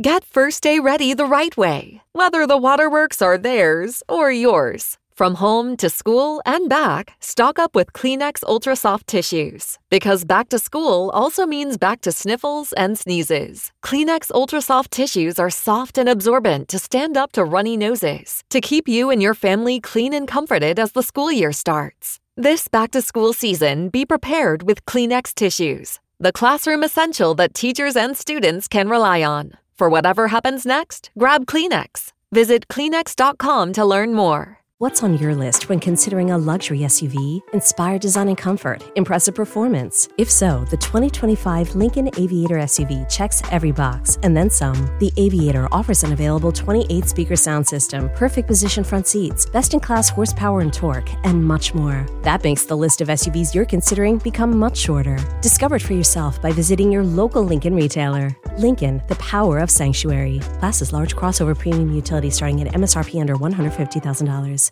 Get first day ready the right way, whether the waterworks are theirs or yours. From home to school and back, stock up with Kleenex Ultra Soft Tissues. Because back to school also means back to sniffles and sneezes. Kleenex Ultra Soft Tissues are soft and absorbent to stand up to runny noses, to keep you and your family clean and comforted as the school year starts. This back-to-school season, be prepared with Kleenex tissues, the classroom essential that teachers and students can rely on. For whatever happens next, grab Kleenex. Visit Kleenex.com to learn more. What's on your list when considering a luxury SUV? Inspired design and comfort, impressive performance. If so, the 2025 Lincoln Aviator SUV checks every box, and then some. The Aviator offers an available 28-speaker sound system, perfect position front seats, best-in-class horsepower and torque, and much more. That makes the list of SUVs you're considering become much shorter. Discover it for yourself by visiting your local Lincoln retailer. Lincoln, the power of sanctuary. Classes large crossover premium utility starting at MSRP under $150,000.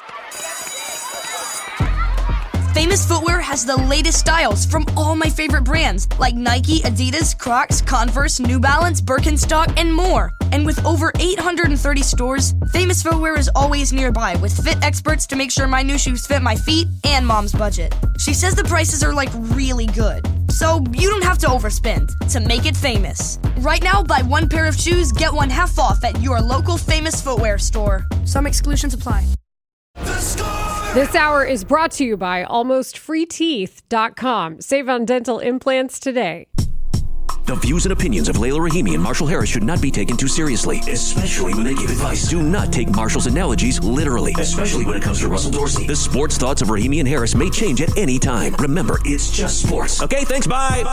Famous Footwear has the latest styles from all my favorite brands like Nike, Adidas, Crocs, Converse, New Balance, Birkenstock, and more. And with over 830 stores, Famous Footwear is always nearby with fit experts to make sure my new shoes fit my feet and mom's budget. She says the prices are like really good, so you don't have to overspend to make it famous. Right now, buy one pair of shoes, get one half off at your local Famous Footwear store. Some exclusions apply. This hour is brought to you by AlmostFreeTeeth.com. Save on dental implants today. The views and opinions of Layla Rahimi and Marshall Harris should not be taken too seriously, especially when they give advice. Do not take Marshall's analogies literally, especially when it comes to Russell Dorsey. The sports thoughts of Rahimi and Harris may change at any time. Remember, it's just sports. Okay, thanks, bye.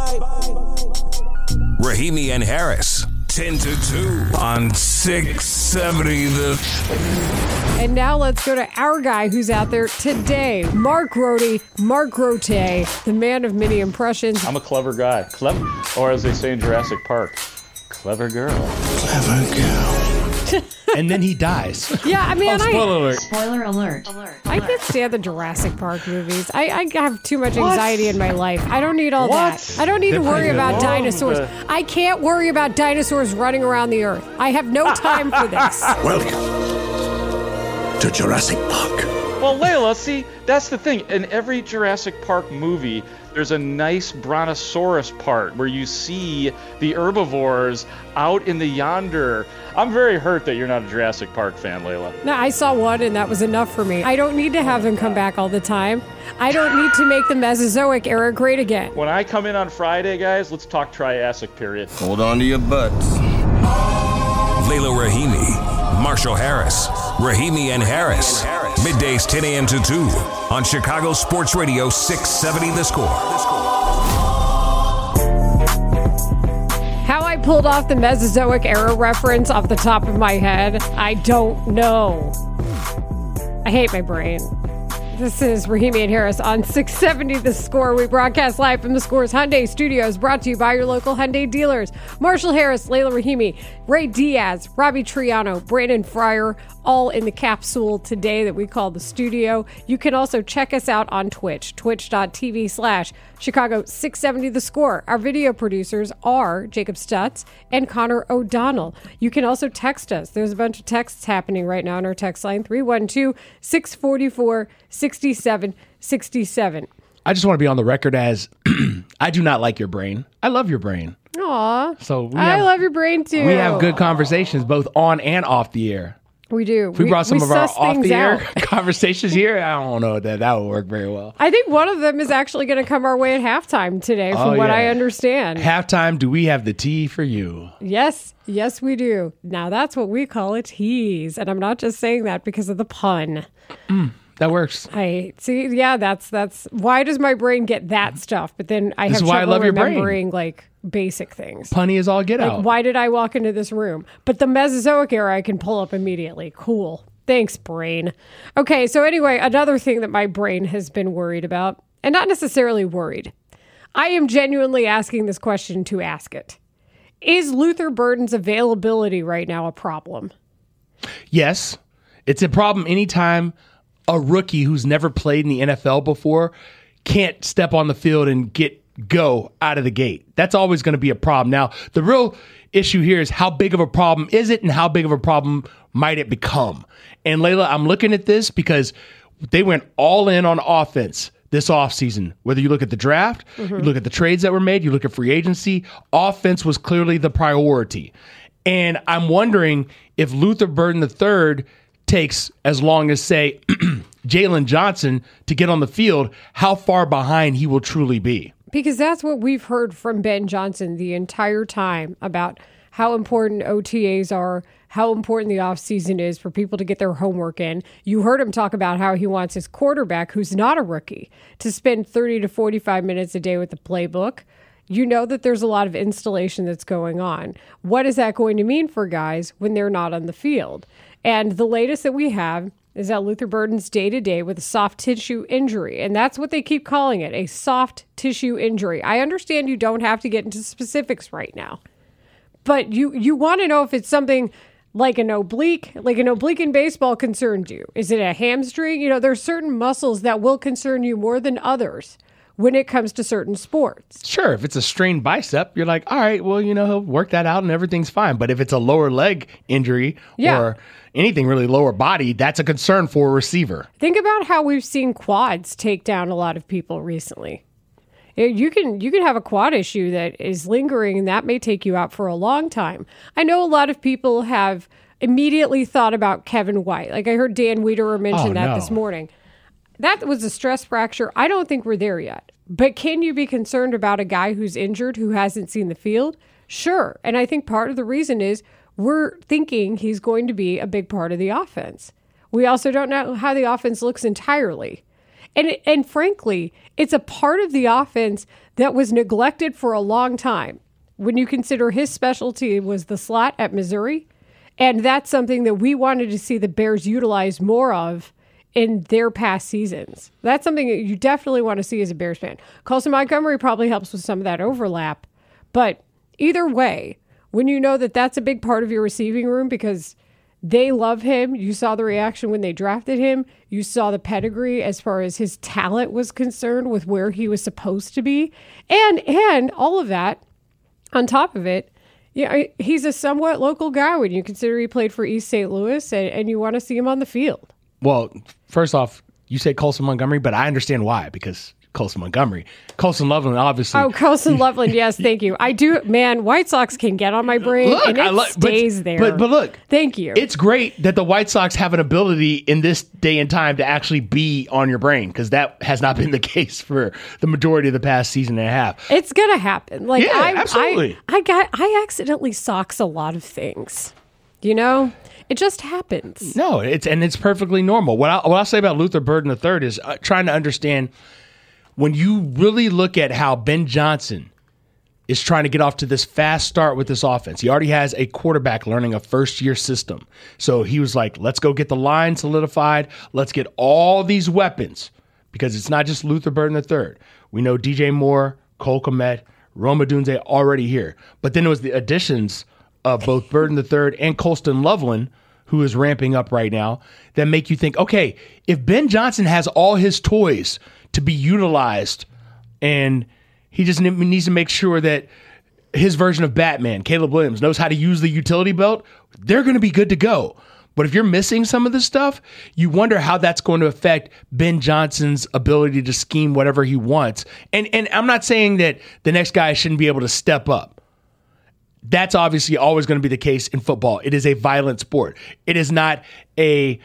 Rahimi and Harris, 10 to 2 on 670 The... And now let's go to our guy who's out there today, Mark Grote, the man of many impressions. I'm a clever guy. Clever, or as they say in Jurassic Park, clever girl. Clever girl. And then he dies. Yeah, I mean, Spoiler alert. I can't stand the Jurassic Park movies. I have too much anxiety in my life. I don't need all that. I don't need to worry about dinosaurs. I can't worry about dinosaurs running around the earth. I have no time for this. Welcome to Jurassic Park. Well, Layla, see, that's the thing. In every Jurassic Park movie, there's a nice brontosaurus part where you see the herbivores out in the yonder. I'm very hurt that you're not a Jurassic Park fan, Layla. No, I saw one and that was enough for me. I don't need to have them come back all the time. I don't need to make the Mesozoic era great again. When I come in on Friday, guys, let's talk Triassic period. Hold on to your butts. Layla Rahimi, Marshall Harris, Rahimi and Harris. Middays 10 a.m. to 2 on Chicago Sports Radio 670 The Score. How I pulled off the Mesozoic era reference off the top of my head, I don't know. I hate my brain. This is Rahimi and Harris on 670 The Score. We broadcast live from the Score's Hyundai Studios, brought to you by your local Hyundai dealers. Marshall Harris, Layla Rahimi, Ray Diaz, Robbie Triano, Brandon Fryer, all in the capsule today that we call the studio. You can also check us out on Twitch, twitch.tv/Chicago 670 The Score. Our video producers are Jacob Stutz and Connor O'Donnell. You can also text us. There's a bunch of texts happening right now on our text line, 312-644-6767. I just want to be on the record as I do not like your brain. I love your brain. Aw. So I love your brain too. We have good conversations both on and off the air. We do. If we brought some of our off-the-air conversations here, I don't know that would work very well. I think one of them is actually going to come our way at halftime today, from what I understand. Halftime, do we have the tea for you? Yes, we do. Now, that's what we call a tease. And I'm not just saying that because of the pun. That works. That's why does my brain get that stuff? But then I have trouble remembering like basic things. Punny is all get out. Why did I walk into this room? But the Mesozoic era I can pull up immediately. Cool. Thanks, brain. Okay, so anyway, another thing that my brain has been worried about, and not necessarily worried. I am genuinely asking this question to ask it. Is Luther Burden's availability right now a problem? Yes. It's a problem anytime a rookie who's never played in the NFL before can't step on the field and go out of the gate. That's always going to be a problem. Now, the real issue here is how big of a problem is it and how big of a problem might it become? And Layla, I'm looking at this because they went all in on offense this offseason. Whether you look at the draft, you look at the trades that were made, you look at free agency, offense was clearly the priority. And I'm wondering if Luther Burden III takes as long as, say, Jalen Johnson to get on the field, how far behind he will truly be. Because that's what we've heard from Ben Johnson the entire time about how important OTAs are, how important the offseason is for people to get their homework in. You heard him talk about how he wants his quarterback, who's not a rookie, to spend 30 to 45 minutes a day with the playbook. You know that there's a lot of installation that's going on. What is that going to mean for guys when they're not on the field? And the latest that we have is that Luther Burden's day-to-day with a soft tissue injury. And that's what they keep calling it, a soft tissue injury. I understand you don't have to get into specifics right now. But you want to know if it's something like an oblique in baseball concerns you. Is it a hamstring? You know, there's certain muscles that will concern you more than others when it comes to certain sports. Sure, if it's a strained bicep, you're like, all right, well, he'll work that out and everything's fine. But if it's a lower leg injury or anything really lower body, that's a concern for a receiver. Think about how we've seen quads take down a lot of people recently. You can have a quad issue that is lingering, and that may take you out for a long time. I know a lot of people have immediately thought about Kevin White. Like I heard Dan Wiederer mention this morning. That was a stress fracture. I don't think we're there yet. But can you be concerned about a guy who's injured who hasn't seen the field? Sure. And I think part of the reason is we're thinking he's going to be a big part of the offense. We also don't know how the offense looks entirely. And frankly, it's a part of the offense that was neglected for a long time. When you consider his specialty was the slot at Missouri, and that's something that we wanted to see the Bears utilize more of in their past seasons. That's something that you definitely want to see as a Bears fan. Colson Montgomery probably helps with some of that overlap. But either way, when you know that that's a big part of your receiving room because they love him, you saw the reaction when they drafted him, you saw the pedigree as far as his talent was concerned with where he was supposed to be, and all of that, on top of it, he's a somewhat local guy when you consider he played for East St. Louis, and you want to see him on the field. Well, first off, you say Colson Montgomery, but I understand why, because Colson Montgomery. Colson Loveland, obviously. Oh, Colson Loveland, yes, thank you. I do, man, White Sox can get on my brain, and it stays there. But look. Thank you. It's great that the White Sox have an ability in this day and time to actually be on your brain, because that has not been the case for the majority of the past season and a half. It's going to happen. Absolutely. I accidentally Sox a lot of things, It just happens. No, it's perfectly normal. What I'll say about Luther Burden III is trying to understand when you really look at how Ben Johnson is trying to get off to this fast start with this offense. He already has a quarterback learning a first-year system. So he was like, let's go get the line solidified. Let's get all these weapons, because it's not just Luther Burden III. We know DJ Moore, Cole Kmet, Rome Odunze already here. But then it was the additions of both Burden III and Colston Loveland, who is ramping up right now, that make you think, okay, if Ben Johnson has all his toys to be utilized, and he just needs to make sure that his version of Batman, Caleb Williams, knows how to use the utility belt, they're going to be good to go. But if you're missing some of this stuff, you wonder how that's going to affect Ben Johnson's ability to scheme whatever he wants. And I'm not saying that the next guy shouldn't be able to step up. That's obviously always going to be the case in football. It is a violent sport. It is not a,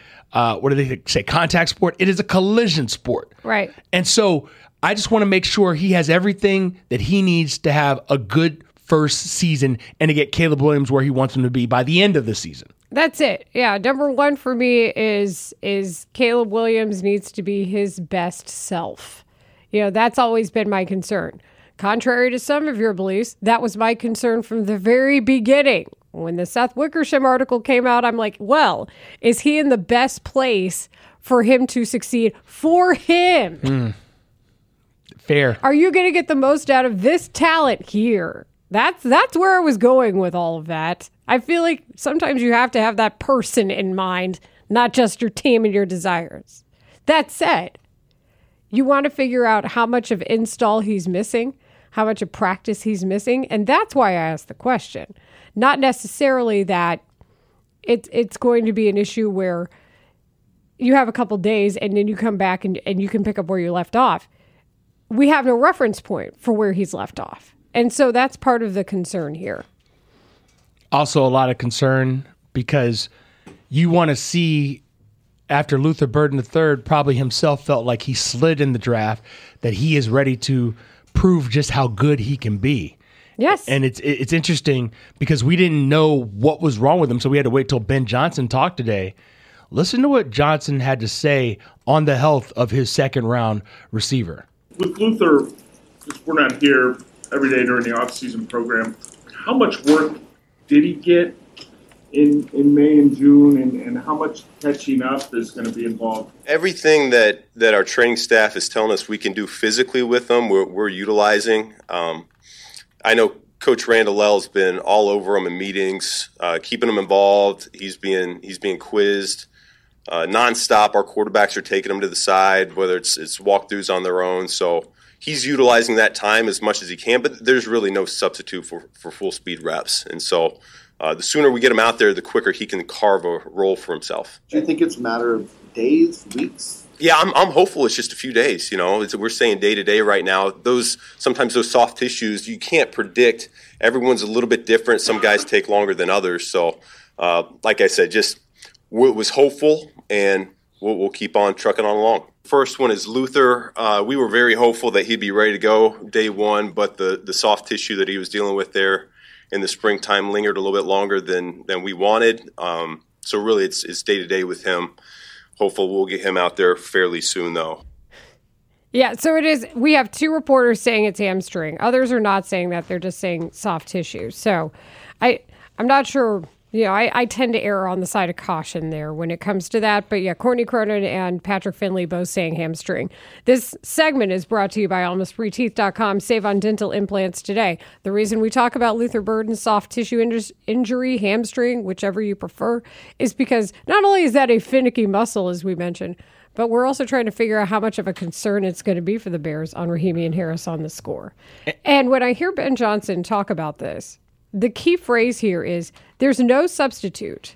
contact sport. It is a collision sport. Right. And so I just want to make sure he has everything that he needs to have a good first season and to get Caleb Williams where he wants him to be by the end of the season. That's it. Yeah. Number one for me is Caleb Williams needs to be his best self. That's always been my concern. Contrary to some of your beliefs, that was my concern from the very beginning. When the Seth Wickersham article came out, I'm like, well, is he in the best place for him to succeed for him? Fair. Are you going to get the most out of this talent here? That's where I was going with all of that. I feel like sometimes you have to have that person in mind, not just your team and your desires. That said, you want to figure out how much of install he's missing, how much of practice he's missing, and that's why I asked the question. Not necessarily that it's going to be an issue where you have a couple days and then you come back and you can pick up where you left off. We have no reference point for where he's left off. And so that's part of the concern here. Also a lot of concern because you want to see, after Luther Burden III probably himself felt like he slid in the draft, that he is ready to prove just how good he can be. Yes. And it's interesting because we didn't know what was wrong with him, so we had to wait till Ben Johnson talked today. Listen to what Johnson had to say on the health of his second-round receiver. With Luther, because we're not here every day during the offseason program, how much work did he get in May and June, and how much catching up is going to be involved? Everything that our training staff is telling us we can do physically with them, we're utilizing. I know Coach Randall L's been all over them in meetings, keeping them involved. He's being quizzed nonstop. Our quarterbacks are taking them to the side, whether it's walkthroughs on their own. So he's utilizing that time as much as he can, but there's really no substitute for full speed reps. And so the sooner we get him out there, the quicker he can carve a role for himself. Do you think it's a matter of days, weeks? Yeah, I'm hopeful it's just a few days. You know, we're saying day to day right now. Sometimes those soft tissues, you can't predict. Everyone's a little bit different. Some guys take longer than others. So, like I said, just was hopeful, and we'll keep on trucking on along. First one is Luther. We were very hopeful that he'd be ready to go day one, but the soft tissue that he was dealing with there in the springtime lingered a little bit longer than we wanted. So really, it's day to day with him. Hopefully we'll get him out there fairly soon, though. Yeah, so it is. We have two reporters saying it's hamstring. Others are not saying that. They're just saying soft tissue. So I'm not sure. You know, I tend to err on the side of caution there when it comes to that. But yeah, Courtney Cronin and Patrick Finley both saying hamstring. This segment is brought to you by AlmostFreeTeeth.com. Save on dental implants today. The reason we talk about Luther Burden's soft tissue injury, hamstring, whichever you prefer, is because not only is that a finicky muscle, as we mentioned, but we're also trying to figure out how much of a concern it's going to be for the Bears on Rahimi and Harris on the score. And when I hear Ben Johnson talk about this, the key phrase here is there's no substitute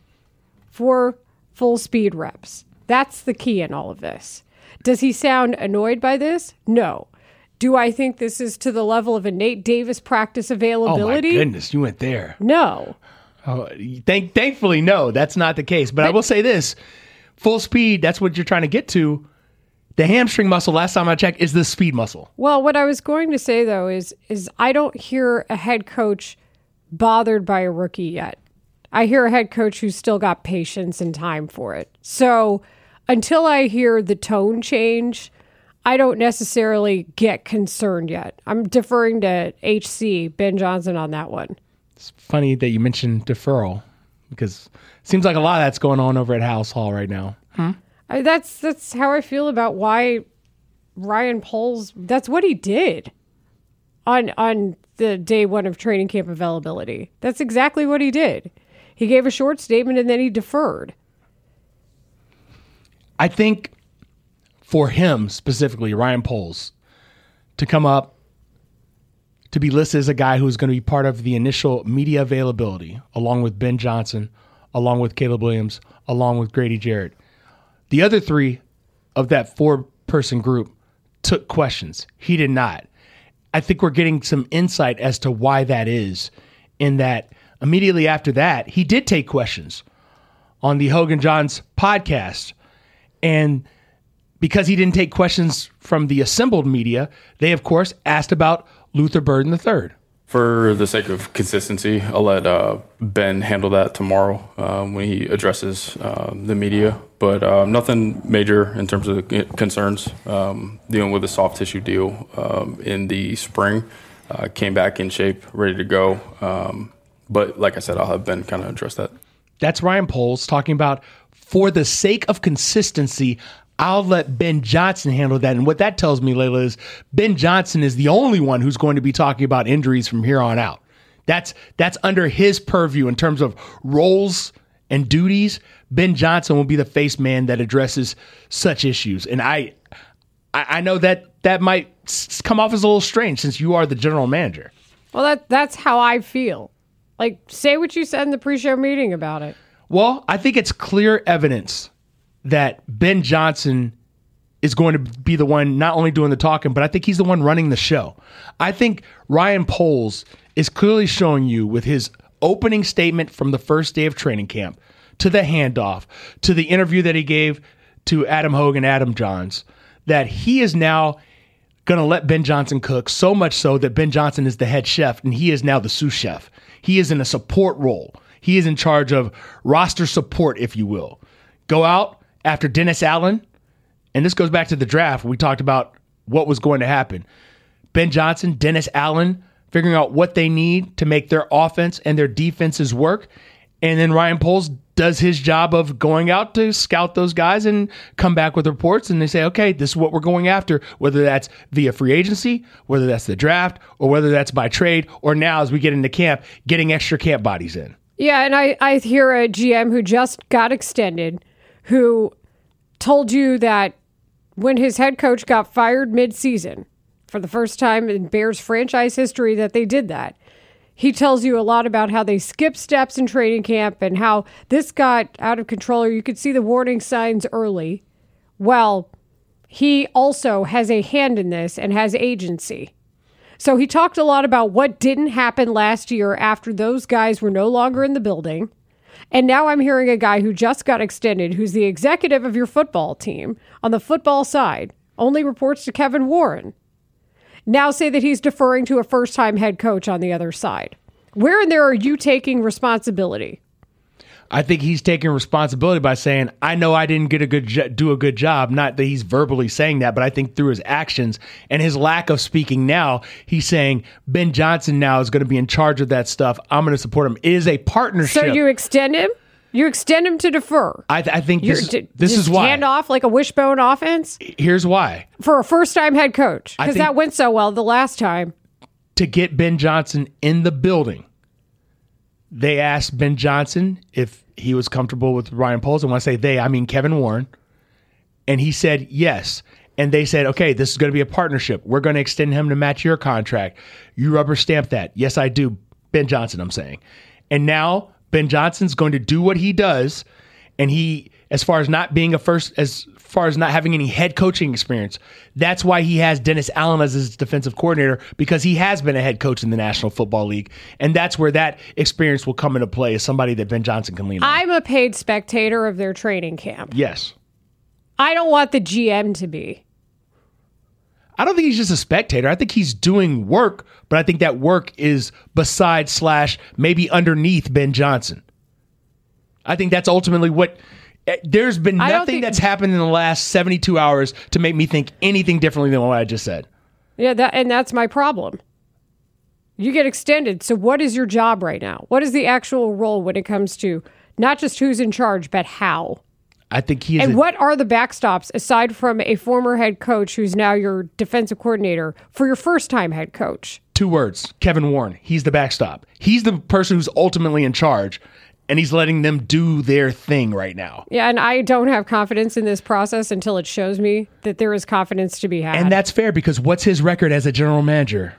for full speed reps. That's the key in all of this. Does he sound annoyed by this? No. Do I think this is to the level of a Nate Davis practice availability? Oh my goodness, you went there. No. Oh, thankfully, no, that's not the case. But I will say this, full speed, that's what you're trying to get to. The hamstring muscle, last time I checked, is the speed muscle. Well, what I was going to say, though, is I don't hear a head coach bothered by a rookie yet. I hear a head coach who's still got patience and time for it. So until I hear the tone change, I don't necessarily get concerned yet. I'm deferring to HC, Ben Johnson, on that one. It's funny that you mentioned deferral because it seems like a lot of that's going on over at House Hall right now. That's how I feel about why Ryan Poles, that's what he did on the day one of training camp availability. That's exactly what he did. He gave a short statement and then he deferred. I think for him specifically, Ryan Poles, to come up, to be listed as a guy who's going to be part of the initial media availability, along with Ben Johnson, along with Caleb Williams, along with Grady Jarrett. The other three of that four-person group took questions. He did not. I think we're getting some insight as to why that is, in that immediately after that, he did take questions on the Hogan Johns podcast. And because he didn't take questions from the assembled media, they, of course, asked about Luther Burden III. For the sake of consistency, I'll let Ben handle that tomorrow when he addresses the media. But nothing major in terms of concerns. Dealing with a soft tissue deal in the spring. Came back in shape, ready to go. But like I said, I'll have Ben kind of address that. That's Ryan Poles talking about, for the sake of consistency, I'll let Ben Johnson handle that. And what that tells me, Layla, is Ben Johnson is the only one who's going to be talking about injuries from here on out. That's under his purview in terms of roles and duties. Ben Johnson will be the face man that addresses such issues. And I know that might come off as a little strange since you are the general manager. Well, that's how I feel. Like, say what you said in the pre-show meeting about it. Well, I think it's clear evidence that Ben Johnson is going to be the one not only doing the talking, but I think he's the one running the show. I think Ryan Poles is clearly showing you with his opening statement from the first day of training camp, to the handoff, to the interview that he gave to Adam Hogan, Adam Johns, that he is now going to let Ben Johnson cook, so much so that Ben Johnson is the head chef and he is now the sous chef. He is in a support role. He is in charge of roster support, if you will. Go out after Dennis Allen, and this goes back to the draft. We talked about what was going to happen. Ben Johnson, Dennis Allen, figuring out what they need to make their offense and their defenses work. And then Ryan Poles does his job of going out to scout those guys and come back with reports. And they say, okay, this is what we're going after, whether that's via free agency, whether that's the draft, or whether that's by trade, or now as we get into camp, getting extra camp bodies in. Yeah, and I hear a GM who just got extended who told you that when his head coach got fired mid-season, for the first time in Bears franchise history that they did that, he tells you a lot about how they skipped steps in training camp and how this got out of control, or you could see the warning signs early. Well, he also has a hand in this and has agency. So he talked a lot about what didn't happen last year after those guys were no longer in the building. And now I'm hearing a guy who just got extended, who's the executive of your football team on the football side, only reports to Kevin Warren, now say that he's deferring to a first-time head coach on the other side. Where in there are you taking responsibility? I think he's taking responsibility by saying, I know I didn't do a good job. Not that he's verbally saying that, but I think through his actions and his lack of speaking now, he's saying Ben Johnson now is going to be in charge of that stuff. I'm going to support him. It is a partnership. So you extend him? You extend him to defer. I think this is why. Hand off like a wishbone offense? Here's why. For a first-time head coach. Because that went so well the last time. To get Ben Johnson in the building, they asked Ben Johnson if he was comfortable with Ryan Poles. And when I say they, I mean Kevin Warren. And he said yes. And they said, okay, this is going to be a partnership. We're going to extend him to match your contract. You rubber stamp that. Yes, I do. Ben Johnson, I'm saying. And now Ben Johnson's going to do what he does. And he, as far as not having any head coaching experience, that's why he has Dennis Allen as his defensive coordinator, because he has been a head coach in the National Football League. And that's where that experience will come into play as somebody that Ben Johnson can lean on. I'm a paid spectator of their training camp. Yes. I don't want the GM to be. I don't think he's just a spectator. I think he's doing work, but I think that work is beside / maybe underneath Ben Johnson. I think that's ultimately what... There's been nothing that's happened in the last 72 hours to make me think anything differently than what I just said. Yeah, that's my problem. You get extended, so what is your job right now? What is the actual role when it comes to not just who's in charge, but how? I think he is. And what are the backstops aside from a former head coach who's now your defensive coordinator for your first-time head coach? 2 words, Kevin Warren. He's the backstop. He's the person who's ultimately in charge, and he's letting them do their thing right now. Yeah, and I don't have confidence in this process until it shows me that there is confidence to be had. And that's fair, because what's his record as a general manager?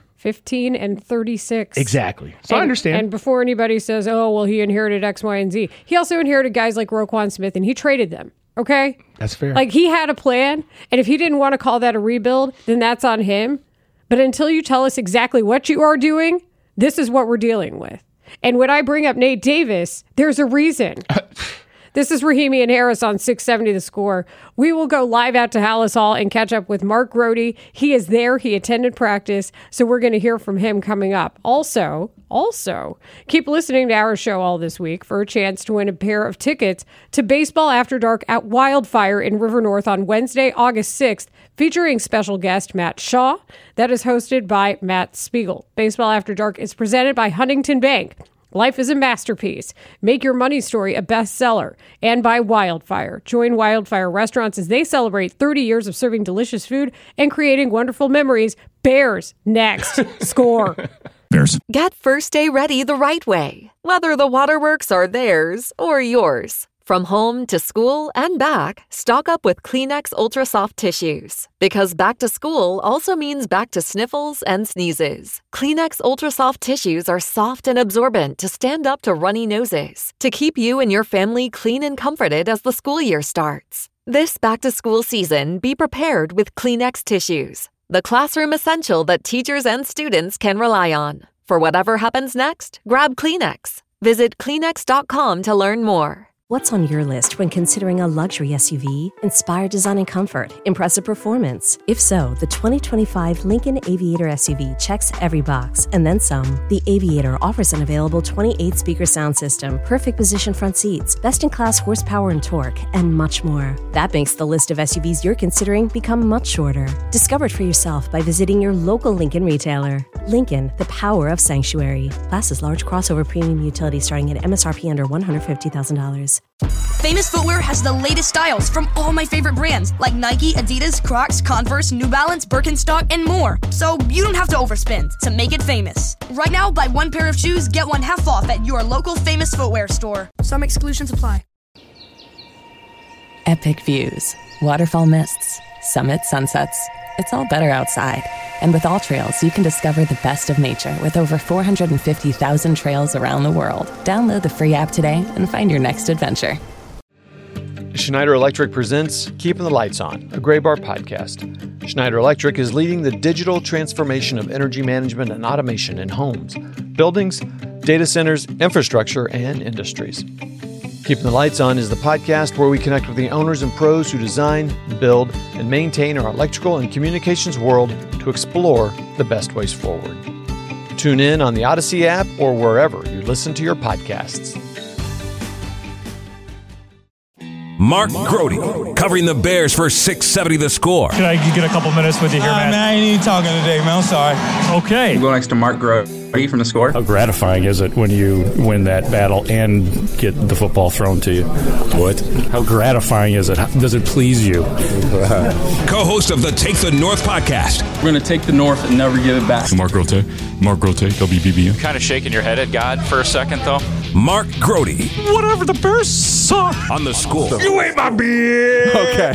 15-36. Exactly. So I understand. And before anybody says, oh, well, he inherited X, Y, and Z, he also inherited guys like Roquan Smith, and he traded them. Okay? That's fair. Like, he had a plan, and if he didn't want to call that a rebuild, then that's on him. But until you tell us exactly what you are doing, this is what we're dealing with. And when I bring up Nate Davis, there's a reason. This is Rahimi and Harris on 670 The Score. We will go live out to Hallis Hall and catch up with Mark Grody. He is there. He attended practice, so we're going to hear from him coming up. Also, keep listening to our show all this week for a chance to win a pair of tickets to Baseball After Dark at Wildfire in River North on Wednesday, August 6th, featuring special guest Matt Shaw. That is hosted by Matt Spiegel. Baseball After Dark is presented by Huntington Bank. Life is a masterpiece. Make your money story a bestseller. And by Wildfire. Join Wildfire Restaurants as they celebrate 30 years of serving delicious food and creating wonderful memories. Bears next. Score. Bears. Get first day ready the right way, whether the waterworks are theirs or yours. From home to school and back, stock up with Kleenex Ultra Soft Tissues. Because back to school also means back to sniffles and sneezes. Kleenex Ultra Soft Tissues are soft and absorbent to stand up to runny noses, to keep you and your family clean and comforted as the school year starts. This back to school season, be prepared with Kleenex tissues, the classroom essential that teachers and students can rely on. For whatever happens next, grab Kleenex. Visit Kleenex.com to learn more. What's on your list when considering a luxury SUV? Inspired design and comfort, impressive performance. If so, the 2025 Lincoln Aviator SUV checks every box, and then some. The Aviator offers an available 28-speaker sound system, perfect position front seats, best-in-class horsepower and torque, and much more. That makes the list of SUVs you're considering become much shorter. Discover it for yourself by visiting your local Lincoln retailer. Lincoln, the power of sanctuary. Class is large crossover premium utility starting at MSRP under $150,000. Famous Footwear has the latest styles from all my favorite brands like Nike, Adidas, Crocs, Converse, New Balance, Birkenstock, and more. So you don't have to overspend to make it famous. Right now, buy one pair of shoes, get one half off at your local Famous Footwear store. Some exclusions apply. Epic views, waterfall mists, summit sunsets. It's all better outside. And with All Trails, you can discover the best of nature with over 450,000 trails around the world. Download the free app today and find your next adventure. Schneider Electric presents Keeping the Lights On, a Graybar podcast. Schneider Electric is leading the digital transformation of energy management and automation in homes, buildings, data centers, infrastructure, and industries. Keeping the Lights On is the podcast where we connect with the owners and pros who design, build, and maintain our electrical and communications world to explore the best ways forward. Tune in on the Odyssey app or wherever you listen to your podcasts. Mark Grody, covering the Bears for 670 The Score. Can I get a couple minutes with you here, man? I ain't even talking today, man. I'm sorry. Okay. We'll go next to Mark Grody from The Score. How gratifying is it when you win that battle and get the football thrown to you? What? How gratifying is it? Does it please you? Co-host of the Take the North podcast. We're going to take the North and never give it back. Mark Grote, WBBM. Kind of shaking your head at God for a second, though. Mark Grody. Whatever the Bears suck. On The Score. You ain't my beer. Okay.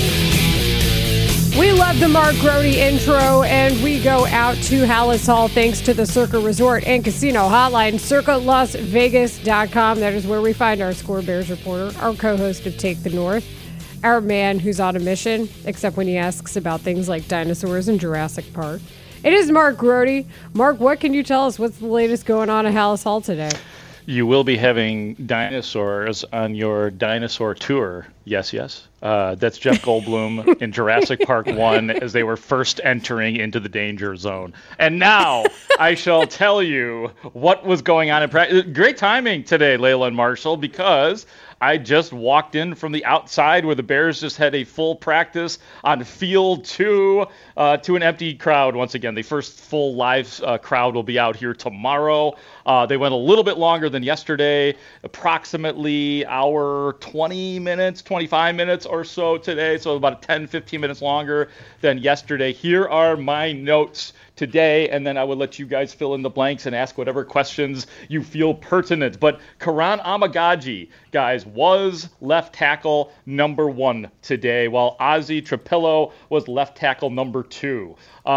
We love the Mark Grody intro, and we go out to Hallis Hall thanks to the Circa Resort and Casino Hotline, circalasvegas.com. That is where we find our Score Bears reporter, our co-host of Take the North, our man who's on a mission, except when he asks about things like dinosaurs and Jurassic Park. It is Mark Grody. Mark, what can you tell us? What's the latest going on at Hallis Hall today? You will be having dinosaurs on your dinosaur tour. Yes, yes. That's Jeff Goldblum in Jurassic Park 1 as they were first entering into the danger zone. And now I shall tell you what was going on in practice. Great timing today, Layla and Marshall, because I just walked in from the outside where the Bears just had a full practice on field 2 to an empty crowd once again. The first full live crowd will be out here tomorrow. They went a little bit longer than yesterday, approximately hour 20 minutes, 25 minutes or so today, so about 10, 15 minutes longer than yesterday. Here are my notes today, and then I will let you guys fill in the blanks and ask whatever questions you feel pertinent. But Karan Amagaji, guys, was left tackle number 1 today, while Ozzie Trapillo was left tackle number 2.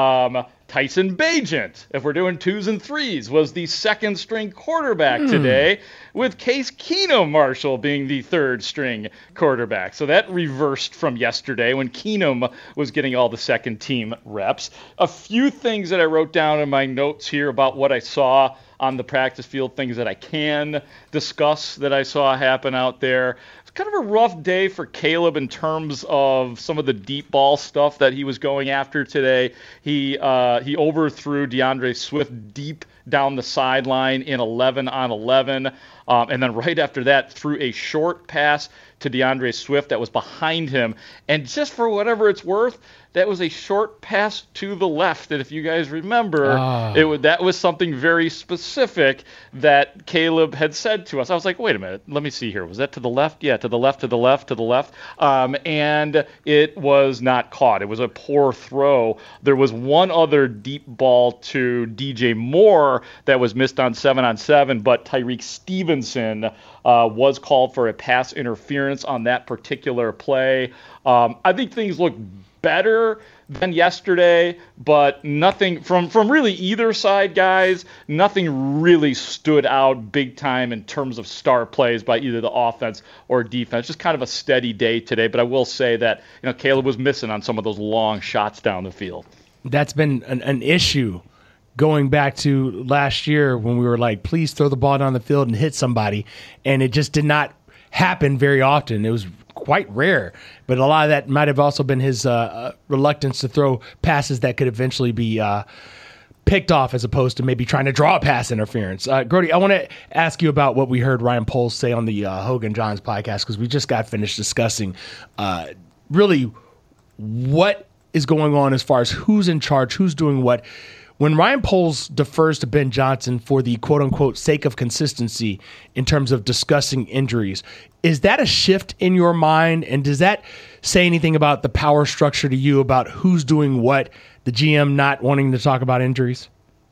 Tyson Bagent, if we're doing 2s and 3s, was the second string quarterback today, with Case Keenum, Marshall, being the third string quarterback. So that reversed from yesterday when Keenum was getting all the second team reps. A few things that I wrote down in my notes here about what I saw on the practice field, things that I can discuss that I saw happen out there. Kind of a rough day for Caleb in terms of some of the deep ball stuff that he was going after today. He overthrew DeAndre Swift deep down the sideline in 11-on-11, and then right after that threw a short pass to DeAndre Swift that was behind him. And just for whatever it's worth, that was a short pass to the left. And if you guys remember, that was something very specific that Caleb had said to us. I was like, wait a minute, let me see here. Was that to the left? Yeah, to the left, to the left, to the left. And it was not caught. It was a poor throw. There was one other deep ball to DJ Moore that was missed on 7-on-7, but Tyreek Stevenson was called for a pass interference on that particular play. I think things look better than yesterday, but nothing from really either side, guys. Nothing really stood out big time in terms of star plays by either the offense or defense. Just kind of a steady day today. But I will say that Caleb was missing on some of those long shots down the field. That's been an issue going back to last year when we were like, please throw the ball down the field and hit somebody. And it just did not happen very often. It was quite rare. But a lot of that might have also been his reluctance to throw passes that could eventually be picked off as opposed to maybe trying to draw a pass interference. Grody, I want to ask you about what we heard Ryan Poles say on the Hogan Johns podcast, because we just got finished discussing really what is going on as far as who's in charge, who's doing what. When Ryan Poles defers to Ben Johnson for the quote-unquote sake of consistency in terms of discussing injuries, is that a shift in your mind? And does that say anything about the power structure to you about who's doing what, the GM not wanting to talk about injuries?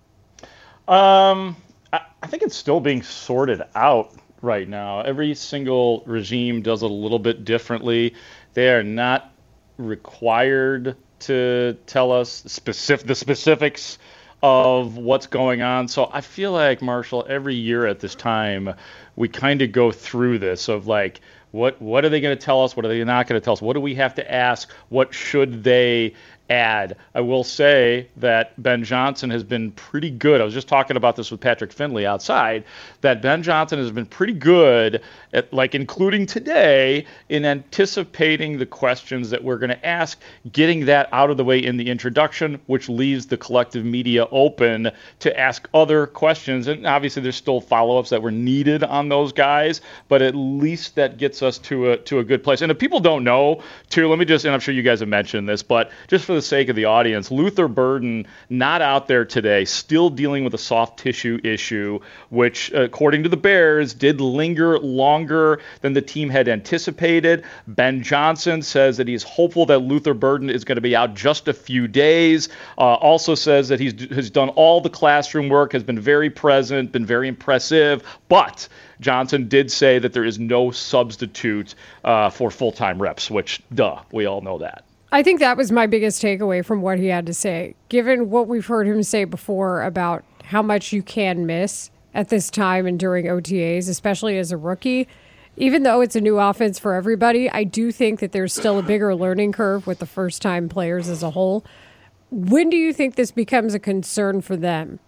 I think it's still being sorted out right now. Every single regime does it a little bit differently. They are not required to tell us the specifics of what's going on. So I feel like, Marshall, every year at this time, we kind of go through this of like, what are they going to tell us? What are they not going to tell us? What do we have to ask? What should they add? I will say that Ben Johnson has been pretty good. I was just talking about this with Patrick Finley outside, that Ben Johnson has been pretty good at, like, including today, in anticipating the questions that we're going to ask, getting that out of the way in the introduction, which leaves the collective media open to ask other questions. And obviously there's still follow-ups that were needed on those guys, but at least that gets us to a good place. And if people don't know, too, let me just, and I'm sure you guys have mentioned this, but just for the sake of the audience, Luther Burden not out there today, still dealing with a soft tissue issue, which, according to the Bears, did linger longer than the team had anticipated. Ben Johnson says that he's hopeful that Luther Burden is going to be out just a few days. Also says that he's done all the classroom work, has been very present, been very impressive, but Johnson did say that there is no substitute for full-time reps, which, we all know that. I think that was my biggest takeaway from what he had to say, given what we've heard him say before about how much you can miss at this time and during OTAs, especially as a rookie. Even though it's a new offense for everybody, I do think that there's still a bigger learning curve with the first-time players as a whole. When do you think this becomes a concern for them?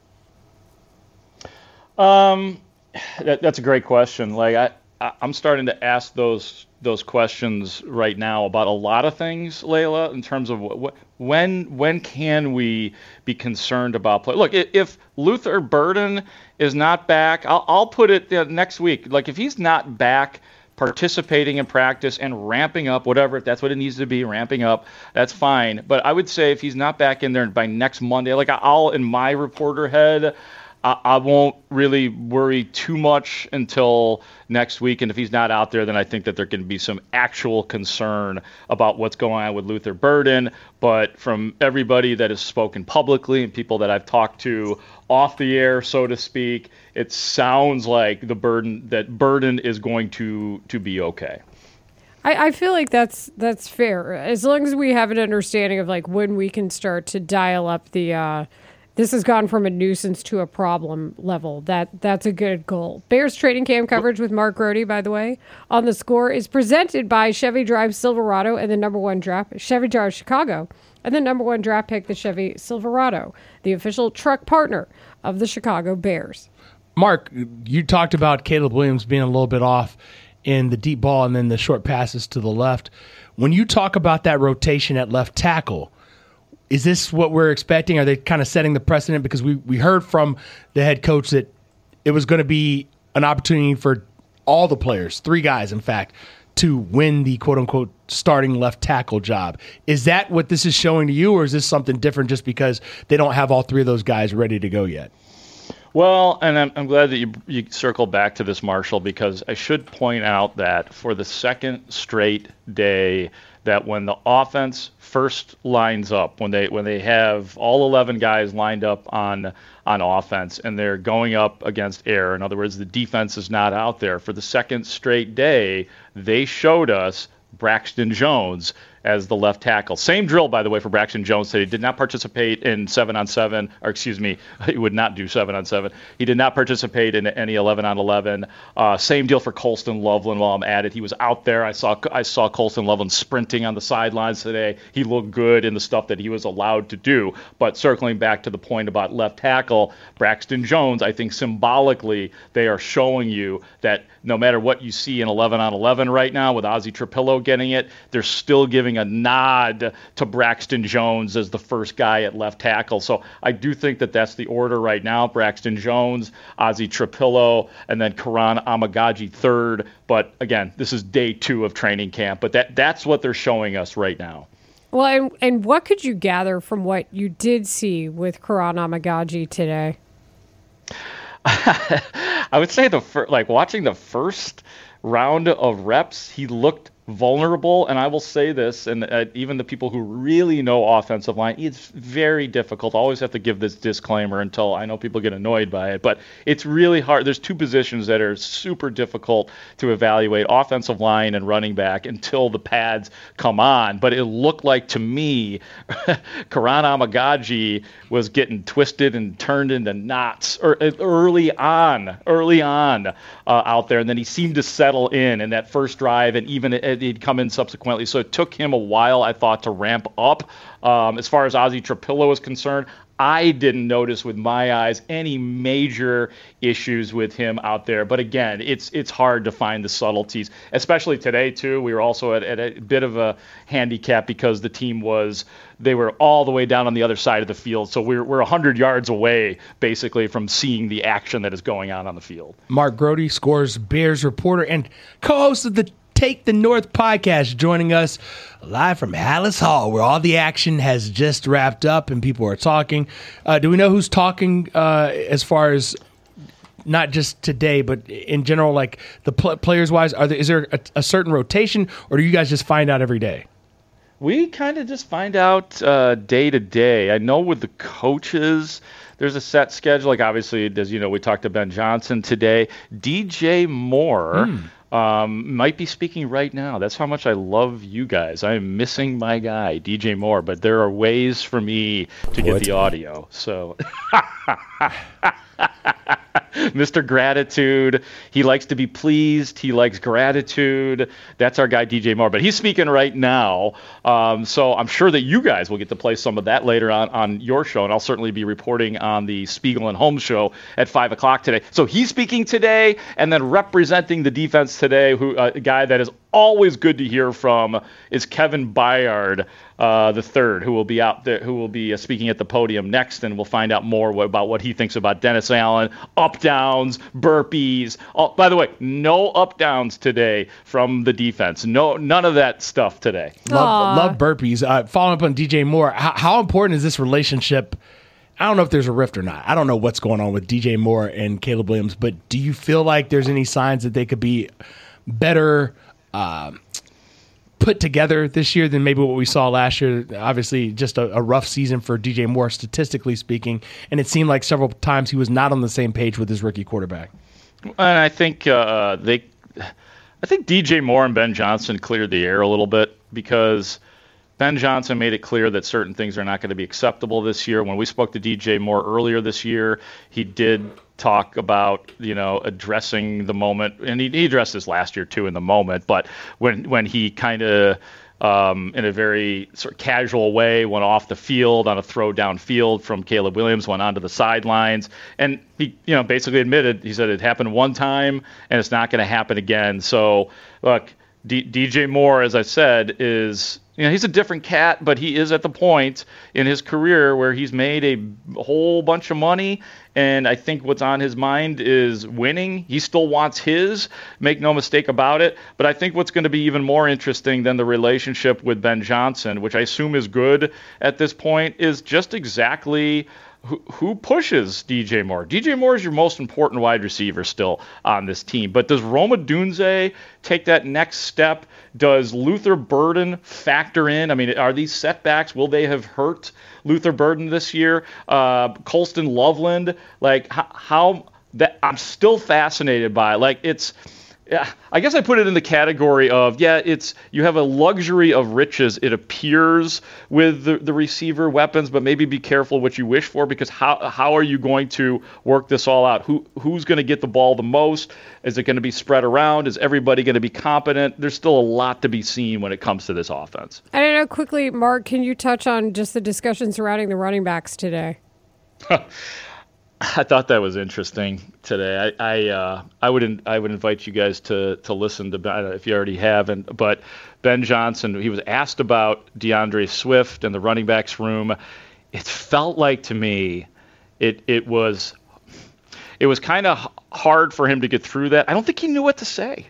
That's a great question. Like I'm starting to ask those questions right now about a lot of things, Layla, in terms of when can we be concerned about play? Look, if Luther Burden is not back, I'll put it next week. Like, if he's not back participating in practice and ramping up, whatever, if that's what it needs to be, ramping up, that's fine. But I would say if he's not back in there by next Monday, like I'll, in my reporter head, I won't really worry too much until next week. And if he's not out there, then I think that there can be some actual concern about what's going on with Luther Burden. But from everybody that has spoken publicly and people that I've talked to off the air, so to speak, it sounds like Burden is going to be okay. I feel like that's fair. As long as we have an understanding of like when we can start to dial up the this has gone from a nuisance to a problem level. That's a good goal. Bears training camp coverage with Mark Grody, by the way, on The Score is presented by Chevy Drive Silverado and the #1 draft, Chevy Drive Chicago, and the #1 draft pick, the Chevy Silverado, the official truck partner of the Chicago Bears. Mark, you talked about Caleb Williams being a little bit off in the deep ball and then the short passes to the left. When you talk about that rotation at left tackle, is this what we're expecting? Are they kind of setting the precedent? Because we heard from the head coach that it was going to be an opportunity for all the players, 3 guys, in fact, to win the quote-unquote starting left tackle job. Is that what this is showing to you, or is this something different just because they don't have all three of those guys ready to go yet? Well, and I'm glad that you circle back to this, Marshall, because I should point out that for the second straight day, that when the offense first lines up, when they have all 11 guys lined up on offense and they're going up against air, in other words, the defense is not out there, for the second straight day, they showed us Braxton Jones as the left tackle. Same drill, by the way, for Braxton Jones today. He did not participate in 7-on-7, or excuse me, he would not do 7-on-7. He did not participate in any 11-on-11. Same deal for Colston Loveland while I'm at it. He was out there. I saw Colston Loveland sprinting on the sidelines today. He looked good in the stuff that he was allowed to do. But circling back to the point about left tackle, Braxton Jones, I think symbolically they are showing you that no matter what you see in 11-on-11 right now with Ozzie Trapillo getting it, they're still giving a nod to Braxton Jones as the first guy at left tackle. So I do think that that's the order right now. Braxton Jones, Ozzie Trapillo, and then Karan Amagaji third. But again, this is day 2 of training camp. But that's what they're showing us right now. Well, and what could you gather from what you did see with Karan Amagaji today? I would say watching the first round of reps, he looked vulnerable, and I will say this, and even the people who really know offensive line, it's very difficult. I always have to give this disclaimer until I know people get annoyed by it, but it's really hard. There's 2 positions that are super difficult to evaluate, offensive line and running back, until the pads come on. But it looked like to me Karan Amagaji was getting twisted and turned into knots early on out there, and then he seemed to settle in that first drive, and even he'd come in subsequently. So it took him a while, I thought, to ramp up. As far as Ozzie Trapillo is concerned, I didn't notice with my eyes any major issues with him out there. But again, it's hard to find the subtleties, especially today, too. We were also at a bit of a handicap because the team they were all the way down on the other side of the field. So we're 100 yards away, basically, from seeing the action that is going on the field. Mark Grody, Scores Bears reporter and co-host of the Take the North podcast, joining us live from Hallis Hall, where all the action has just wrapped up and people are talking. Do we know who's talking as far as not just today, but in general, like the players-wise? Is there a certain rotation, or do you guys just find out every day? We kind of just find out day to day. I know with the coaches, there's a set schedule. Like, obviously, as you know, we talked to Ben Johnson today. DJ Moore might be speaking right now. That's how much I love you guys. I am missing my guy, DJ Moore, but there are ways for me to get the audio. So, Mr. Gratitude, he likes to be pleased. He likes gratitude. That's our guy, DJ Moore. But he's speaking right now. So I'm sure that you guys will get to play some of that later on your show, and I'll certainly be reporting on the Spiegel and Holmes show at 5 o'clock today. So he's speaking today, and then representing the defense today, a guy that is always good to hear from, is Kevin Byard the third, who will be out there, who will be speaking at the podium next, and we'll find out more about what he thinks about Dennis Allen, up downs, burpees. Oh, by the way, no up downs today from the defense. No, none of that stuff today. Love burpees. Following up on DJ Moore, how important is this relationship? I don't know if there's a rift or not. I don't know what's going on with DJ Moore and Caleb Williams, but do you feel like there's any signs that they could be better put together this year than maybe what we saw last year? Obviously, just a rough season for DJ Moore, statistically speaking, and it seemed like several times he was not on the same page with his rookie quarterback. And I think I think DJ Moore and Ben Johnson cleared the air a little bit, because Ben Johnson made it clear that certain things are not going to be acceptable this year. When we spoke to DJ Moore earlier this year, he did talk about, addressing the moment, and he addressed this last year too in the moment, but when he kind of in a very sort of casual way went off the field on a throw downfield from Caleb Williams, went onto the sidelines, and he basically admitted, he said it happened one time and it's not going to happen again. So look, DJ Moore, as I said, is, he's a different cat, but he is at the point in his career where he's made a whole bunch of money, and I think what's on his mind is winning. He still wants his, make no mistake about it, but I think what's going to be even more interesting than the relationship with Ben Johnson, which I assume is good at this point, is just exactly who pushes DJ Moore. DJ Moore is your most important wide receiver still on this team. But does Rome Odunze take that next step? Does Luther Burden factor in? I mean, are these setbacks, will they have hurt Luther Burden this year? Colston Loveland, how that I'm still fascinated by. I guess I put it in the category of, you have a luxury of riches, it appears, with the receiver weapons, but maybe be careful what you wish for, because how are you going to work this all out? Who's going to get the ball the most? Is it going to be spread around? Is everybody going to be competent? There's still a lot to be seen when it comes to this offense. I don't know, quickly, Mark, can you touch on just the discussion surrounding the running backs today? I thought that was interesting today. I would invite you guys to listen to, if you already haven't, but Ben Johnson, he was asked about DeAndre Swift and the running backs room. It felt like to me it was kind of hard for him to get through that. I don't think he knew what to say,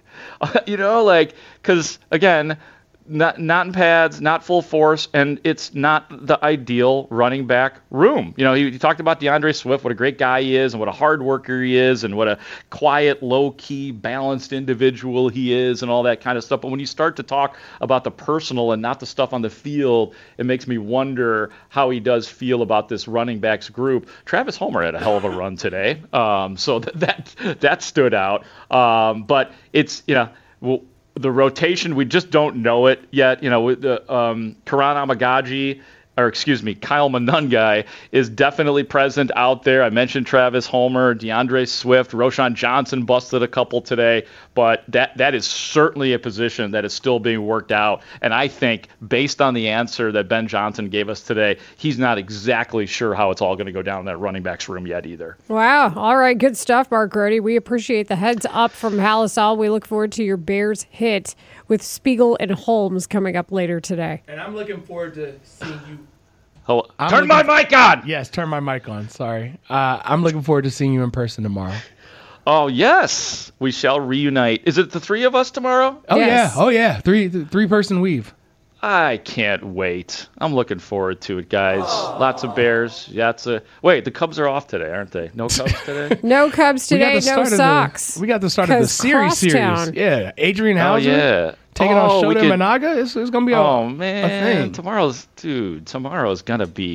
because again, not in pads, not full force, and it's not the ideal running back room. He talked about DeAndre Swift, what a great guy he is, and what a hard worker he is, and what a quiet, low-key, balanced individual he is, and all that kind of stuff. But when you start to talk about the personal and not the stuff on the field, it makes me wonder how he does feel about this running backs group. Travis Homer had a hell of a run today, so that stood out. But it's, the rotation, we just don't know it yet. With the Karan Amagaji, Kyle Monungai is definitely present out there. I mentioned Travis Homer, DeAndre Swift, Roshan Johnson busted a couple today, but that is certainly a position that is still being worked out. And I think, based on the answer that Ben Johnson gave us today, he's not exactly sure how it's all going to go down in that running backs room yet either. Wow. All right. Good stuff, Mark Grote. We appreciate the heads up from Halisal. We look forward to your Bears hit with Spiegel and Holmes coming up later today. And I'm looking forward to seeing you. Turn my mic on! Yes, turn my mic on. Sorry. I'm looking forward to seeing you in person tomorrow. Oh, yes. We shall reunite. Is it the three of us tomorrow? Oh, yes. Yeah. Oh, yeah. Three-person weave. I can't wait. I'm looking forward to it, guys. Lots of Bears. Wait, the Cubs are off today, aren't they? No Cubs today? No Cubs today, no Sox. We got the start of the series. Yeah, Adrian Hauser. Oh, yeah. Taking on Shota Managa. It's going to be a thing. Tomorrow's going to be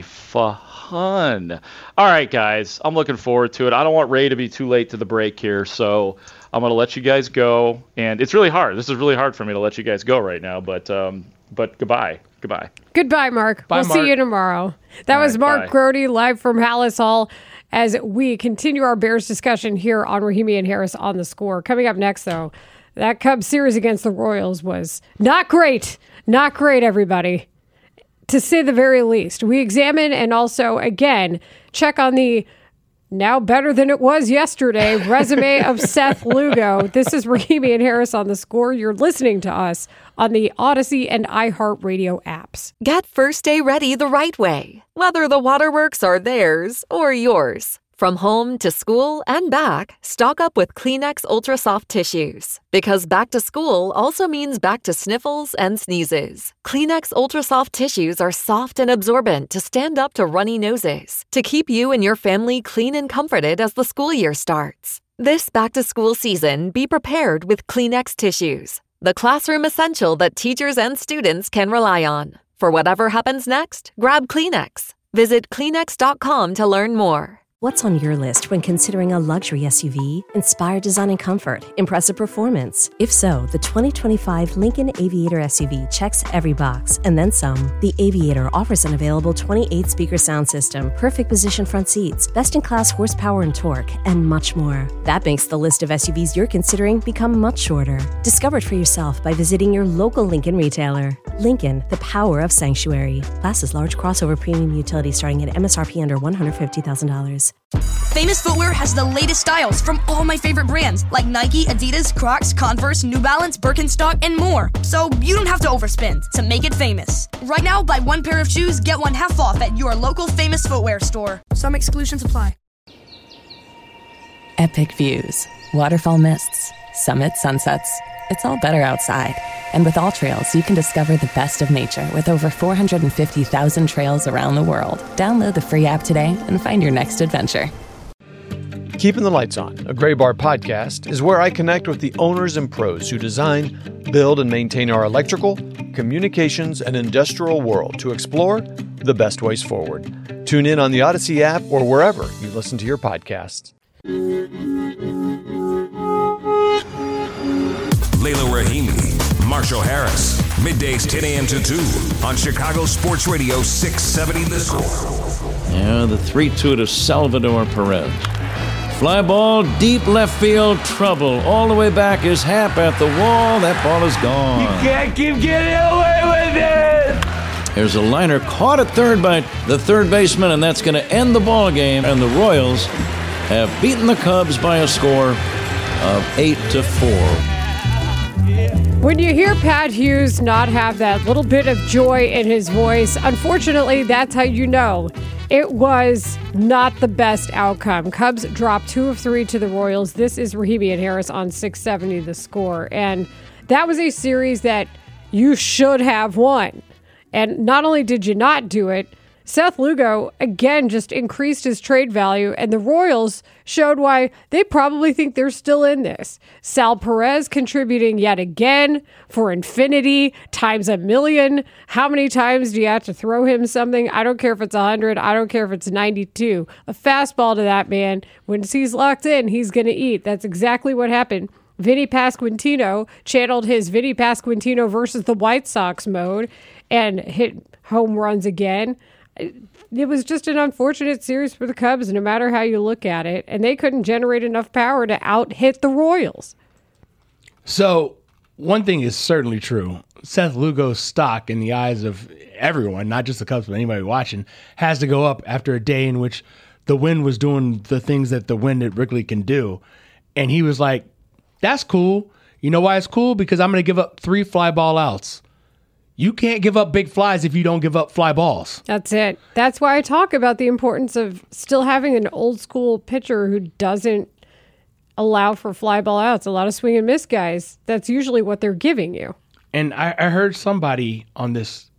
fun. All right, guys. I'm looking forward to it. I don't want Ray to be too late to the break here, so I'm going to let you guys go. And it's really hard. This is really hard for me to let you guys go right now, but goodbye. Goodbye, Mark. We'll see you tomorrow. That was Mark Grote live from Halisal as we continue our Bears discussion here on Rahimi and Harris on The Score. Coming up next, though, that Cubs series against the Royals was not great. Not great, everybody, to say the very least. We examine and also, again, check on the now better than it was yesterday resume of Seth Lugo. This is Rahimi and Harris on The Score. You're listening to us on the Odyssey and iHeartRadio apps. Get first day ready the right way, whether the waterworks are theirs or yours. From home to school and back, stock up with Kleenex Ultra Soft Tissues. Because back to school also means back to sniffles and sneezes. Kleenex Ultra Soft Tissues are soft and absorbent to stand up to runny noses, to keep you and your family clean and comforted as the school year starts. This back to school season, be prepared with Kleenex tissues, the classroom essential that teachers and students can rely on. For whatever happens next, grab Kleenex. Visit Kleenex.com to learn more. What's on your list when considering a luxury SUV? Inspired design and comfort, impressive performance. If so, the 2025 Lincoln Aviator SUV checks every box, and then some. The Aviator offers an available 28-speaker sound system, perfect position front seats, best-in-class horsepower and torque, and much more. That makes the list of SUVs you're considering become much shorter. Discover it for yourself by visiting your local Lincoln retailer. Lincoln, the power of sanctuary. Class is large crossover premium utility starting at MSRP under $150,000. Famous Footwear has the latest styles from all my favorite brands like Nike, Adidas, Crocs, Converse, New Balance, Birkenstock, and more. So you don't have to overspend to make it famous. Right now, buy one pair of shoes, get one half off at your local Famous Footwear store. Some exclusions apply. Epic views, waterfall mists, summit sunsets. It's all better outside. And with All Trails, you can discover the best of nature with over 450,000 trails around the world. Download the free app today and find your next adventure. Keeping the Lights On, a Gray Bar podcast, is where I connect with the owners and pros who design, build, and maintain our electrical, communications, and industrial world to explore the best ways forward. Tune in on the Odyssey app or wherever you listen to your podcasts. Layla Rahimi, Marshall Harris, middays 10 a.m. to 2 on Chicago Sports Radio 670 The Score. Yeah, the 3-2 to Salvador Perez. Fly ball, deep left field, trouble. All the way back is Happ at the wall. That ball is gone. You can't keep getting away with it! There's a liner caught at third by the third baseman, and that's going to end the ball game. And the Royals have beaten the Cubs by a score of 8-4. When you hear Pat Hughes not have that little bit of joy in his voice, unfortunately, that's how you know it was not the best outcome. Cubs dropped 2 of 3 to the Royals. This is Rahimi and Harris on 670 The Score. And that was a series that you should have won. And not only did you not do it, Seth Lugo, again, just increased his trade value, and the Royals showed why they probably think they're still in this. Sal Perez contributing yet again for infinity, times 1,000,000. How many times do you have to throw him something? I don't care if it's 100. I don't care if it's 92. A fastball to that man. Once he's locked in, he's going to eat. That's exactly what happened. Vinny Pasquantino channeled his Vinny Pasquantino versus the White Sox mode and hit home runs again. It was just an unfortunate series for the Cubs, no matter how you look at it, and they couldn't generate enough power to out-hit the Royals. So, one thing is certainly true. Seth Lugo's stock in the eyes of everyone, not just the Cubs, but anybody watching, has to go up after a day in which the wind was doing the things that the wind at Wrigley can do. And he was like, that's cool. You know why it's cool? Because I'm going to give up 3 fly ball outs. You can't give up big flies if you don't give up fly balls. That's it. That's why I talk about the importance of still having an old school pitcher who doesn't allow for fly ball outs. A lot of swing and miss guys, that's usually what they're giving you. And I heard somebody on these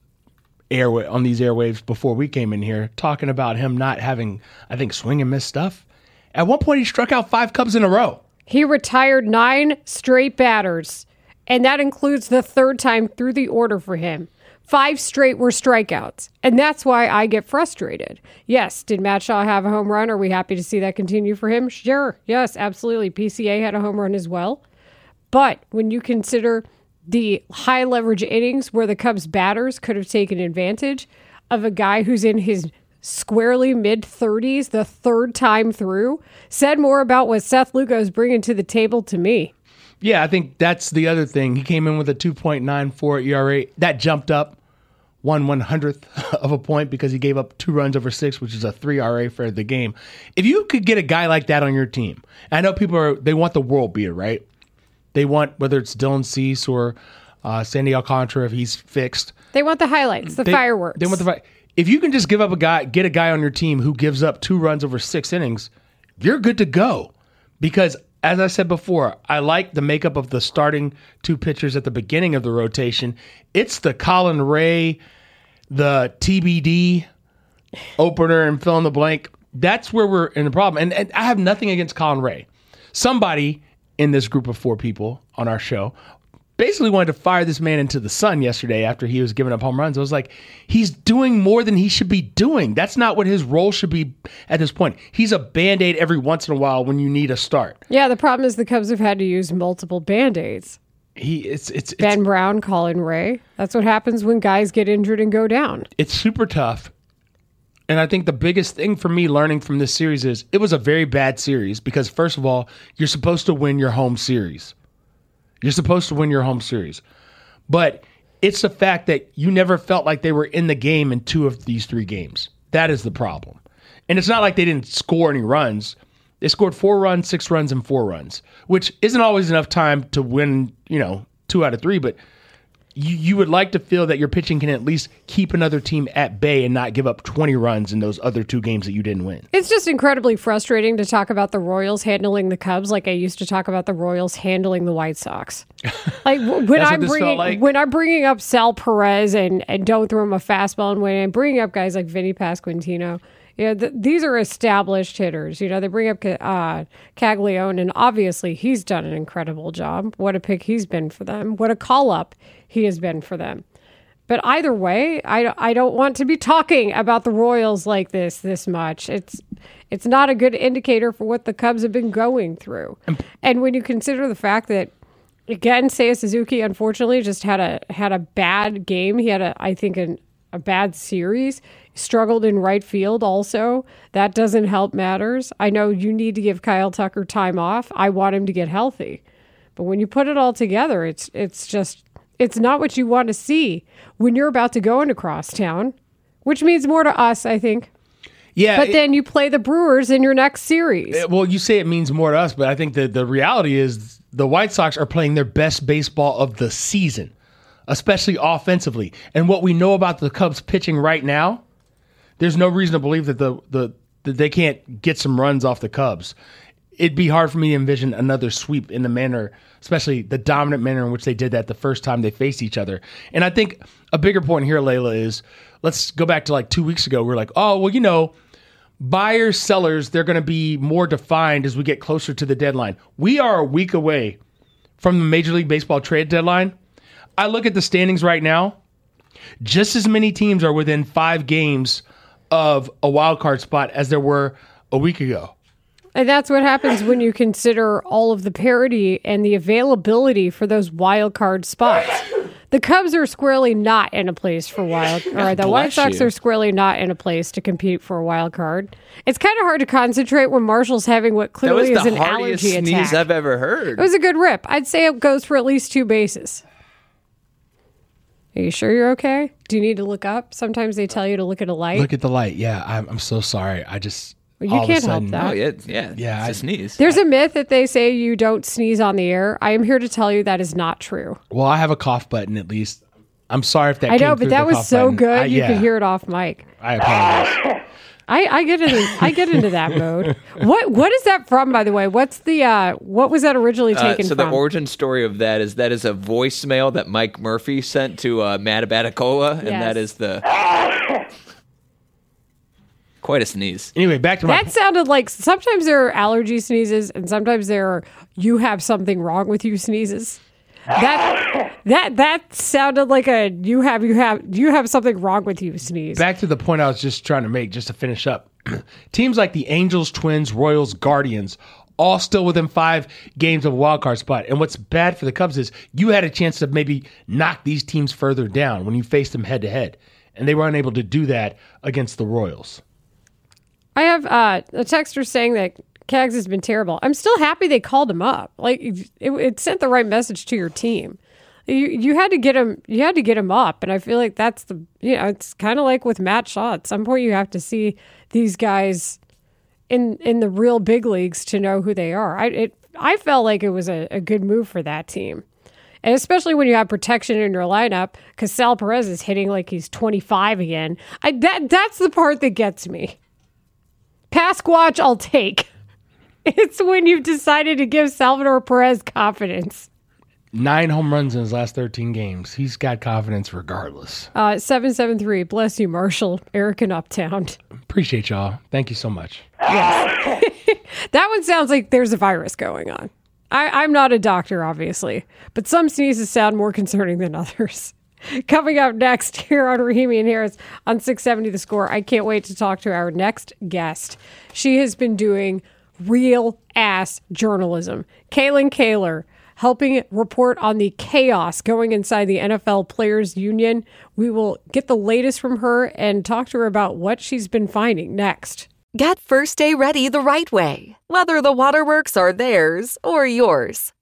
airwaves before we came in here talking about him not having, I think, swing and miss stuff. At one point, he struck out 5 Cubs in a row. He retired 9 straight batters. And that includes the 3rd time through the order for him. 5 straight were strikeouts. And that's why I get frustrated. Yes, did Matt Shaw have a home run? Are we happy to see that continue for him? Sure. Yes, absolutely. PCA had a home run as well. But when you consider the high leverage innings where the Cubs batters could have taken advantage of a guy who's in his squarely mid-30s the 3rd time through, said more about what Seth Lugo is bringing to the table to me. Yeah, I think that's the other thing. He came in with a 2.94 ERA. That jumped up 1/100th of a point because he gave up 2 runs over 6, which is a 3 ERA for the game. If you could get a guy like that on your team, I know people they want the world beater, right? They want, whether it's Dylan Cease or Sandy Alcantara if he's fixed. They want the highlights, the fireworks. They want the If you can just get a guy on your team who gives up 2 runs over 6 innings, you're good to go. Because as I said before, I like the makeup of the starting 2 pitchers at the beginning of the rotation. It's the Colin Ray, the TBD opener and fill in the blank. That's where we're in the problem. And I have nothing against Colin Ray. Somebody in this group of 4 people on our show basically wanted to fire this man into the sun yesterday after he was giving up home runs. I was like, he's doing more than he should be doing. That's not what his role should be at this point. He's a Band-Aid every once in a while when you need a start. Yeah, the problem is the Cubs have had to use multiple Band-Aids. It's Ben Brown, Colin Ray. That's what happens when guys get injured and go down. It's super tough. And I think the biggest thing for me learning from this series is it was a very bad series because, first of all, you're supposed to win your home series. You're supposed to win your home series. But it's the fact that you never felt like they were in the game in 2 of these 3 games. That is the problem. And it's not like they didn't score any runs. They scored 4 runs, 6 runs, and 4 runs, which isn't always enough time to win, 2 out of 3, but you would like to feel that your pitching can at least keep another team at bay and not give up 20 runs in those other 2 games that you didn't win. It's just incredibly frustrating to talk about the Royals handling the Cubs like I used to talk about the Royals handling the White Sox. Like when I'm bringing up Sal Perez and don't throw him a fastball, and when I'm bringing up guys like Vinny Pasquantino, these are established hitters. They bring up Caglione, and obviously he's done an incredible job. What a pick he's been for them. What a call-up he has been for them. But either way, I don't want to be talking about the Royals like this much. It's not a good indicator for what the Cubs have been going through. And when you consider the fact that, again, Seiya Suzuki unfortunately just had a bad game. He had a bad series. Struggled in right field also. That doesn't help matters. I know you need to give Kyle Tucker time off. I want him to get healthy. But when you put it all together, it's not what you want to see when you're about to go into Crosstown, which means more to us, I think. Yeah. But then you play the Brewers in your next series. Well, you say it means more to us, but I think that the reality is the White Sox are playing their best baseball of the season, especially offensively. And what we know about the Cubs pitching right now, there's no reason to believe that that they can't get some runs off the Cubs. It'd be hard for me to envision another sweep in the manner, especially the dominant manner in which they did that the first time they faced each other. And I think a bigger point here, Layla, is let's go back to like 2 weeks ago. We're like, oh, well, buyers, sellers, they're going to be more defined as we get closer to the deadline. We are a week away from the Major League Baseball trade deadline. I look at the standings right now. Just as many teams are within 5 games of a wild card spot as there were a week ago. And that's what happens when you consider all of the parity and the availability for those wild card spots. The Cubs are squarely not in a place for the White Sox are squarely not in a place to compete for a wild card. It's kind of hard to concentrate when Marshall's having what clearly is an allergy attack. Sneeze I've ever heard. It was a good rip. I'd say it goes for at least 2 bases. Are you sure you're okay? Do you need to look up? Sometimes they tell you to look at a light. Look at the light. Yeah, I'm so sorry. I just... You can't help that. Oh, yeah, it's a sneeze. There's a myth that they say you don't sneeze on the air. I am here to tell you that is not true. Well, I have a cough button at least. I'm sorry if that I came know, through but that the was cough so button. good you could hear it off mic. I apologize. I get into that mode. What is that from, by the way? What's the what was that originally taken from? So the origin story of that is a voicemail that Mike Murphy sent to Matt Abaticola, and that is the quite a sneeze. Anyway, back to that sounded like sometimes there are allergy sneezes, and sometimes there are you have something wrong with you sneezes. That sounded like a you have something wrong with you sneeze. Back to the point I was just trying to make, just to finish up. Teams like the Angels, Twins, Royals, Guardians, all still within 5 games of a wild card spot. And what's bad for the Cubs is you had a chance to maybe knock these teams further down when you faced them head to head, and they were unable to do that against the Royals. I have a texter saying that Cags has been terrible. I'm still happy they called him up. Like it sent the right message to your team. You had to get him. You had to get him up, and I feel like that's the. It's kind of like with Matt Shaw. At some point, you have to see these guys in the real big leagues to know who they are. I felt like it was a good move for that team. And especially when you have protection in your lineup, because Sal Perez is hitting like he's 25 again. That's the part that gets me. Pasquatch, I'll take. It's when you've decided to give Salvador Perez confidence. 9 home runs in his last 13 games. He's got confidence regardless. 773. Bless you, Marshall. Eric in Uptown. Appreciate y'all. Thank you so much. Yes. That one sounds like there's a virus going on. I'm not a doctor, obviously, but some sneezes sound more concerning than others. Coming up next here on Rahimi and Harris on 670 The Score, I can't wait to talk to our next guest. She has been doing real-ass journalism. Kaylin Kaler, helping report on the chaos going inside the NFL Players Union. We will get the latest from her and talk to her about what she's been finding next. Get first day ready the right way, whether the waterworks are theirs or yours.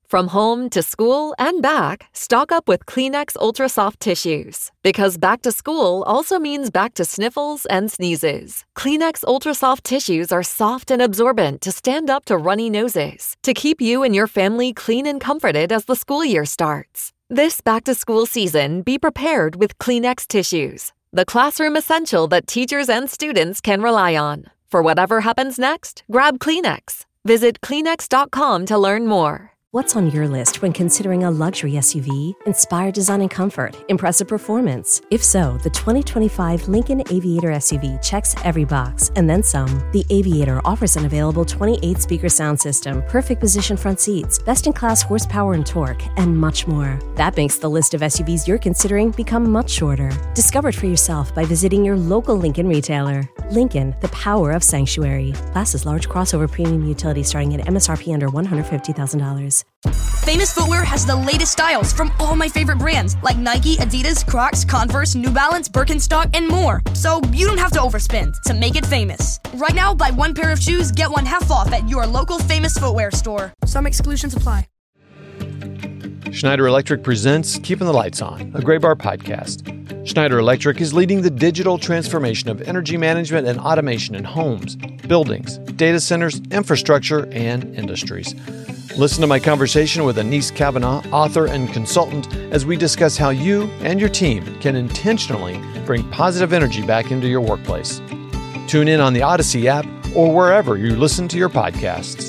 From home to school and back, stock up with Kleenex Ultra Soft Tissues. Because back to school also means back to sniffles and sneezes. Kleenex Ultra Soft Tissues are soft and absorbent to stand up to runny noses, to keep you and your family clean and comforted as the school year starts. This back-to-school season, be prepared with Kleenex tissues, the classroom essential that teachers and students can rely on. For whatever happens next, grab Kleenex. Visit Kleenex.com to learn more. What's on your list when considering a luxury SUV? Inspired design and comfort, impressive performance. If so, the 2025 Lincoln Aviator SUV checks every box, and then some. The Aviator offers an available 28-speaker sound system, perfect position front seats, best-in-class horsepower and torque, and much more. That makes the list of SUVs you're considering become much shorter. Discover it for yourself by visiting your local Lincoln retailer. Lincoln, the power of sanctuary. Classes large crossover premium utility starting at MSRP under $150,000. Famous Footwear has the latest styles from all my favorite brands like Nike, Adidas, Crocs, Converse, New Balance, Birkenstock, and more. So you don't have to overspend to make it famous. Right now, buy one pair of shoes, get one half off at your local Famous Footwear store. Some exclusions apply. Schneider Electric presents Keeping the Lights On, a Gray Bar podcast. Schneider Electric is leading the digital transformation of energy management and automation in homes, buildings, data centers, infrastructure, and industries. Listen to my conversation with Anise Kavanaugh, author and consultant, as we discuss how you and your team can intentionally bring positive energy back into your workplace. Tune in on the Odyssey app or wherever you listen to your podcasts.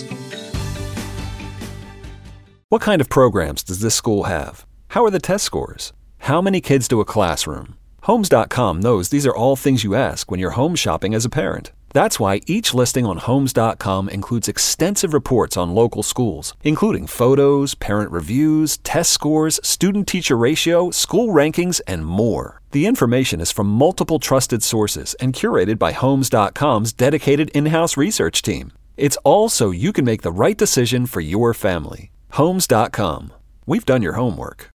What kind of programs does this school have? How are the test scores? How many kids do a classroom? Homes.com knows these are all things you ask when you're home shopping as a parent. That's why each listing on Homes.com includes extensive reports on local schools, including photos, parent reviews, test scores, student-teacher ratio, school rankings, and more. The information is from multiple trusted sources and curated by Homes.com's dedicated in-house research team. It's all so you can make the right decision for your family. Homes.com. We've done your homework.